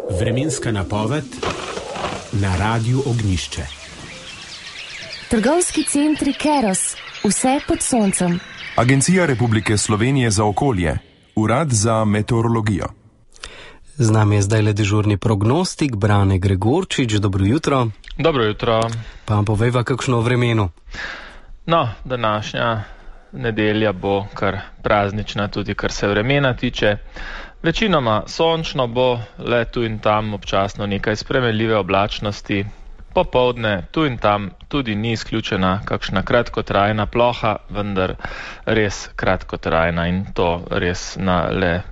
Vremenska napoved na Radiu Ognjišče. Trgovski centri Keros, vse pod soncem. Agencija Republike Slovenije za okolje, Urad za meteorologijo. Z nami je zdaj dežurni prognostik Brane Gregorčič. Dobro jutro. Dobro jutro. Pa povejva kakšno vremenu. No, današnja nedelja bo kar praznična, tudi kar se vremena tiče. Večinoma sončno bo, le tu in tam občasno nekaj spremenljive oblačnosti. Popoldne tu in tam tudi ni izključena kakšna kratkotrajna ploha, vendar res kratkotrajna in to res na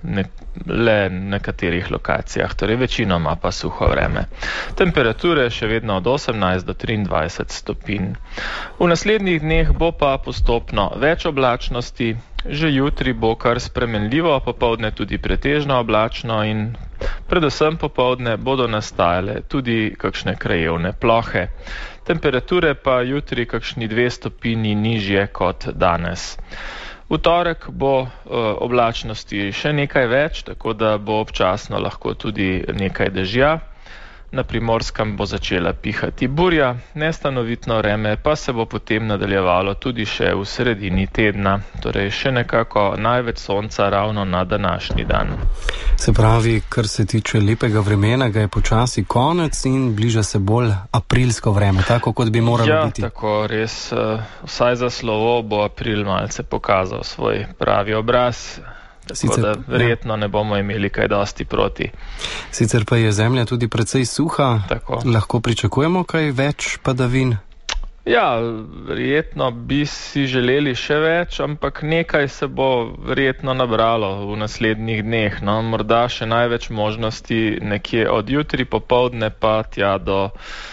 le nekaterih lokacijah, torej večinoma pa suho vreme. Temperature še vedno od 18 do 23 stopinj. V naslednjih dneh bo pa postopno več oblačnosti, že jutri bo kar spremenljivo, popoldne tudi pretežno oblačno in predvsem popoldne bodo nastajale tudi kakšne krajevne plohe. Temperature pa jutri kakšni 2 stopinji nižje kot danes. V torek bo oblačnosti še nekaj več, tako da bo občasno lahko tudi nekaj dežja. Na Primorskem bo začela pihati burja, nestanovitno vreme pa se bo potem nadaljevalo tudi še v sredini tedna, torej še nekako največ sonca ravno na današnji dan. Se pravi, kar se tiče lepega vremena, ga je počasi konec in bliža se bolj aprilsko vreme, tako kot bi moralo biti. Ja, tako res, vsaj za slovo bo april malce pokazal svoj pravi obraz. Tako da verjetno ne bomo imeli kaj dosti proti. Sicer pa je zemlja tudi precej suha, tako. Lahko pričakujemo kaj več padavin? Ja, verjetno bi si želeli še več, ampak nekaj se bo verjetno nabralo v naslednjih dneh. No, morda še največ možnosti nekje od jutri popoldne pa tja do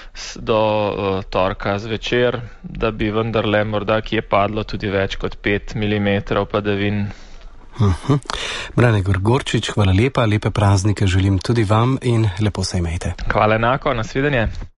torka zvečer, da bi vendarle morda kje padlo tudi več kot 5 mm padavin. Brane Gregorčič, hvala lepa, lepe praznike želim tudi vam in lepo se imejte. Hvala enako, nasvidenje.